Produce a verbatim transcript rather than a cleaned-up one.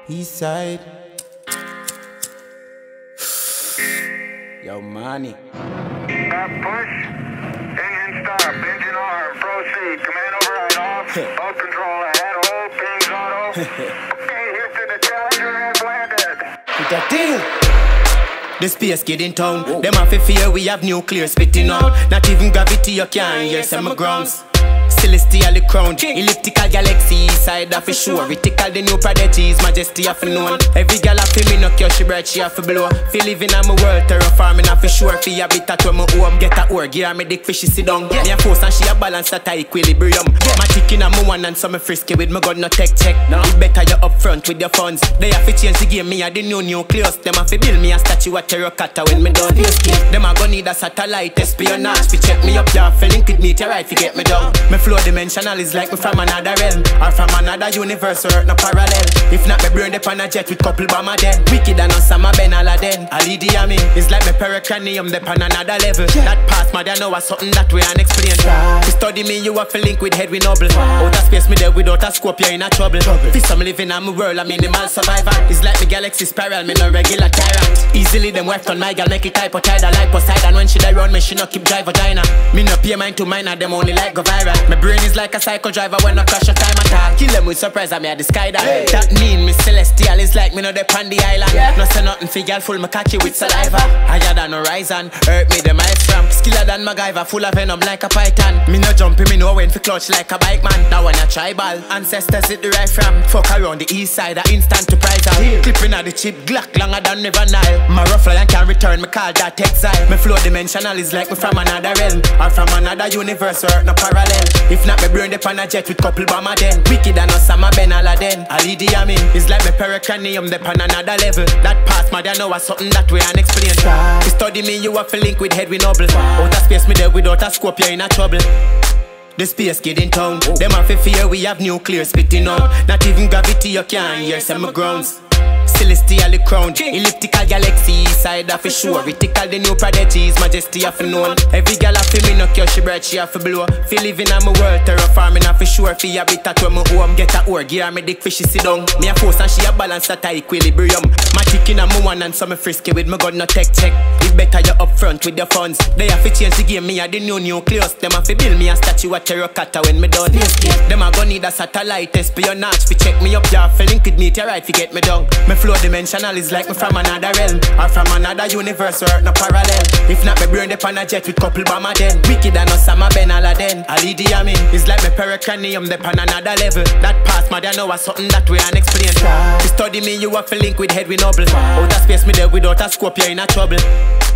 East side. Yo, money. Stop, push. Engine stop. Engine arm. Proceed. Command override off. Boat control ahead. Hold. Pings auto. Okay, Houston, the Challenger has landed. With that deal. The space kid in town. Whoa. Them have a fear we have nuclear spitting out. Not even gravity you can't hear some grounds. Celestial crown, elliptical galaxy, side of a sure. Retical the new prodigies, majesty of a known. Every gal a fi me no care, she bright, she have to blow. Feel living on my world, terraforming off a sure. Fi habitat where my home, get a org, gear me dick fish, she sit down. Me a force and she a balance at a equilibrium. My chicken and my one and some frisky with my gun no tech check. No. It better you up front with your funds. They have to change the game, me a the new nucleus. Them have to build me a statue at terracotta when me done. Them a gon' need a satellite espionage. Fi check me up, ya fi link with meteorite fi get me down. Me flow dimensional is like me from another realm, or from another universe or no parallel. If not, me burn up on a jet with couple bomber then. Wicked and Osama Ben Laden. Ali Diami is like me pericranium dep on another level. Yeah. That past mother know was something that we unexplained. Right. To study me, you have to link with head with noble. Right. Out of space me there without a scope, you're in a trouble. trouble. Fist I'm living on my world, a minimal survivor. It's like me galaxy spiral, me no regular tyrant. Easily them wife on my gal make it type or tidal like Poseidon. When she die round me, she no keep drive vagina. Me no pay mind to minor, them only like go viral. My brain is like a psycho driver when I crash a time attack. Kill them with surprise, I'm at the sky that. Hey. That mean me celestial is like me no dep on the island. Yeah. No say nothing for girl full me cocky with saliva. Higher than horizon, hurt me the mice from. Skiller than MacGyver, full of venom like a python. Me no jumping, me no when for clutch like a bike man. Now when I tribal, ancestors it the right from. Fuck around the east side, a instant to prize out. Yeah. Clipping at the chip, Glock longer than never Nile. My rough lion can return, me call that exile. Me flow dimensional is like me from another realm, or from another universe or no parallel. If not me burn up on a jet with couple bomber then. Wicked and Osama Ben Laden. Ali Diami is like me pericranium dep on another level. That past mother know was something that we unexplained. To study me, you have to link with head with noble. Out of space me there without a scope, you're in a trouble. The space kid in town. Whoa. Them have a fear we have nuclear spitting out. Not even gravity you can't hear some grounds. Celestial crown, elliptical galaxy, side of a sure. Retical the new prodigies, majesty of a known. Every gal a fi me no care, she bright, she have to blow. Feel living on my world, terraforming off a sure. Fi habitat where my home, get a org, gear me dick fish, she sit down. Me a force and she a balance at a equilibrium. My chicken and my one and some frisky with my gun no tech check. It better you up front with your funds. They have to change the game, me a the new nucleus. Them have to build me a statue at terracotta when me done. Them a gon' need a satellite espionage. Fi check me up, ya fi link with meteorite fi get me down. Me flow dimensional is like me from another realm, or from another universe or no parallel. If not me burn up on a jet with couple bomber then. Wicked and Osama Ben Laden. Ali Diami is like me pericranium dep on another level. That past mother know was something that we unexplained. To study me, you have to link with head with noble. Out of space me there without a scope, you're in a trouble.